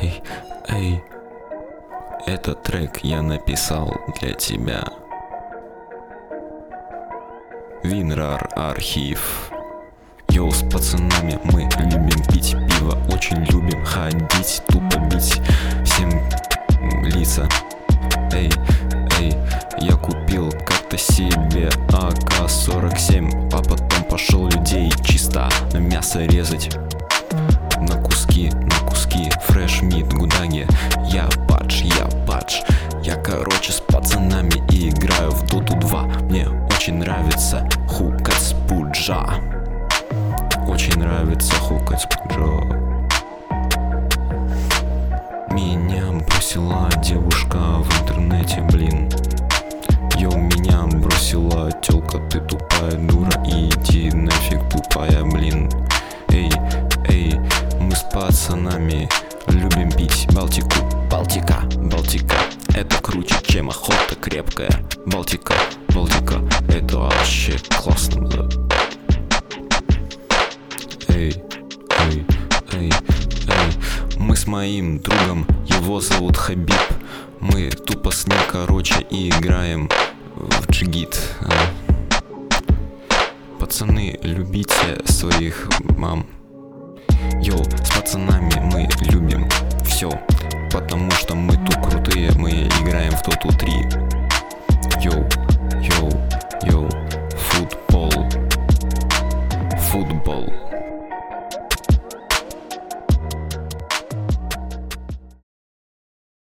Эй, эй, этот трек я написал для тебя. Винрар архив. Йоу, с пацанами мы любим пить пиво, очень любим ходить, тупо бить всем лица. Эй, эй, я купил как-то себе АК-47, а потом пошел людей чисто на мясо резать. На куски, фреш мид, гудаги. Я падж, я короче с пацанами и играю в Доту 2. Мне очень нравится хукать с пуджа. Очень нравится хукать с пуджа. Меня бросила девушка в интернете, блин. Йоу, меня бросила тёлка, ты тупая дура, иди нафиг, тупая, блин. Эй, эй, мы с пацанами любим пить Балтику. Балтика, это круче, чем охота крепкая. Балтика, это вообще классно, да. Эй, мы с моим другом, его зовут Хабиб. Мы тупо с ним, короче, и играем в джигит. Пацаны, любите своих мам. Йоу, с пацанами мы любим все, потому что мы тут крутые, мы играем в Доту 3.